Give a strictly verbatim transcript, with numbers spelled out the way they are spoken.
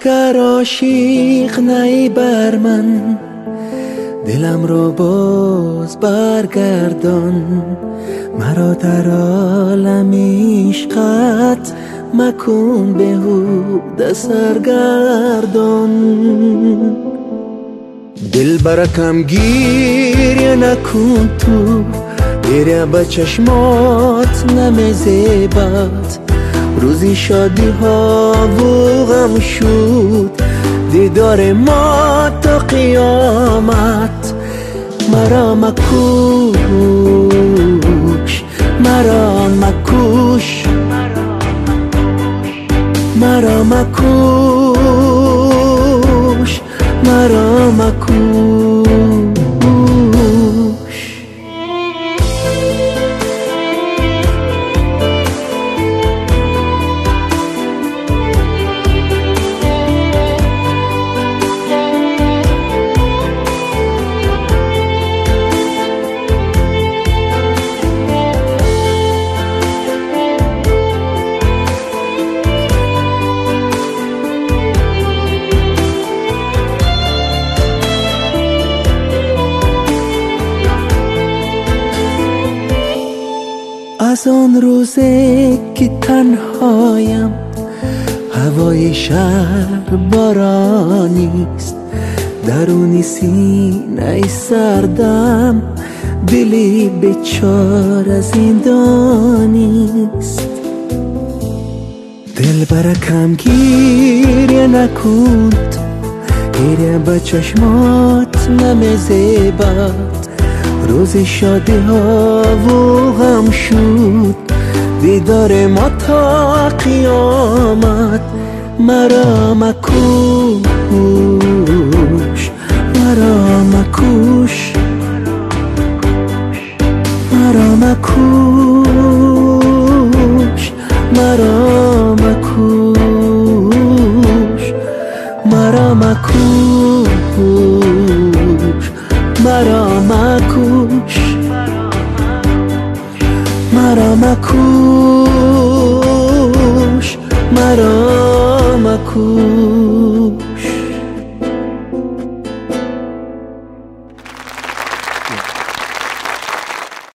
اگر عاشق نی بر من، دلم رو باز برگردان. مرا در عالم عشقت مکن بهوده سرگردان. دل برکم گیریه نکن تو، گریه به چشمات نمیزیبد. روزی شادی ها و غم شد، دیدار ما تا قیامت. مرا مکوش، مرا مکوش، مرا مکوش، مرا مکوش. از آن روزه که تنهایم، هوای شهر بارانیست. درونی سینه سردم، دلی بیچاره زندانیست. دل برکم گیریه نکن تو، گریه به چشمات نمیزیبد. روز شادی ها و غم شد، دیدار ما تا قیامت. مرا مکوش، مرا مکوش، مرا مکوش، مرا مکوش، مرا مکوش، مرا مکوش، مرا مکوش، مرا مکوش.